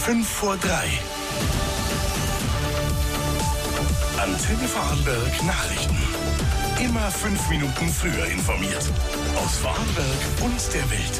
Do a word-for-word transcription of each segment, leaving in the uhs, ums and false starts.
fünf vor drei. Antenne Vorarlberg Nachrichten. Immer fünf Minuten früher informiert. Aus Vorarlberg und der Welt.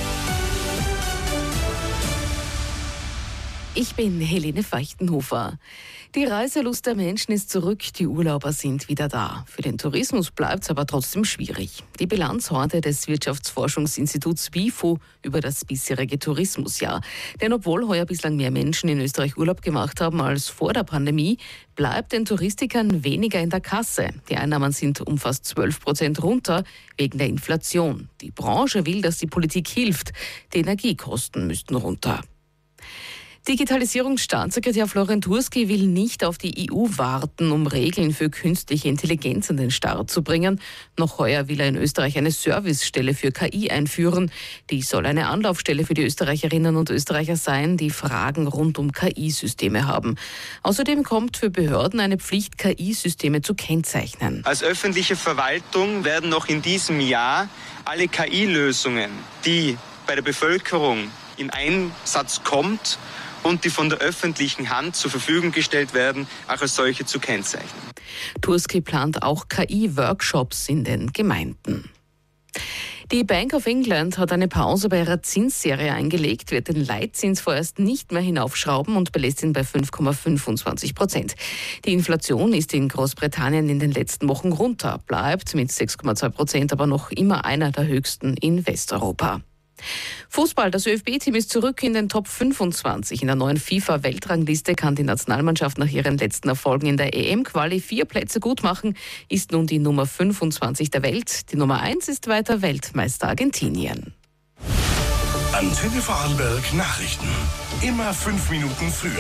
Ich bin Helene Feuchtenhofer. Die Reiselust der Menschen ist zurück, die Urlauber sind wieder da. Für den Tourismus bleibt es aber trotzdem schwierig. Die Bilanz heute des Wirtschaftsforschungsinstituts WIFO über das bisherige Tourismusjahr. Denn obwohl heuer bislang mehr Menschen in Österreich Urlaub gemacht haben als vor der Pandemie, bleibt den Touristikern weniger in der Kasse. Die Einnahmen sind um fast zwölf Prozent runter wegen der Inflation. Die Branche will, dass die Politik hilft. Die Energiekosten müssten runter. Digitalisierungsstaatssekretär Florian Turski will nicht auf die E U warten, um Regeln für künstliche Intelligenz an den Start zu bringen. Noch heuer will er in Österreich eine Servicestelle für K I einführen. Die soll eine Anlaufstelle für die Österreicherinnen und Österreicher sein, die Fragen rund um K I-Systeme haben. Außerdem kommt für Behörden eine Pflicht, K I-Systeme zu kennzeichnen. Als öffentliche Verwaltung werden noch in diesem Jahr alle K I-Lösungen, die bei der Bevölkerung in Einsatz kommt und die von der öffentlichen Hand zur Verfügung gestellt werden, auch als solche zu kennzeichnen. Turski plant auch K I-Workshops in den Gemeinden. Die Bank of England hat eine Pause bei ihrer Zinsserie eingelegt, wird den Leitzins vorerst nicht mehr hinaufschrauben und belässt ihn bei fünf Komma fünfundzwanzig Prozent. Die Inflation ist in Großbritannien in den letzten Wochen runter, bleibt mit sechs Komma zwei Prozent aber noch immer einer der höchsten in Westeuropa. Fußball, das ÖFB-Team ist zurück in den Top fünfundzwanzig. In der neuen FIFA-Weltrangliste kann die Nationalmannschaft nach ihren letzten Erfolgen in der E M-Quali vier Plätze gut machen, ist nun die Nummer fünfundzwanzig der Welt. Die Nummer eins ist weiter Weltmeister Argentinien. Antenne Vorarlberg Nachrichten. Immer fünf Minuten früher.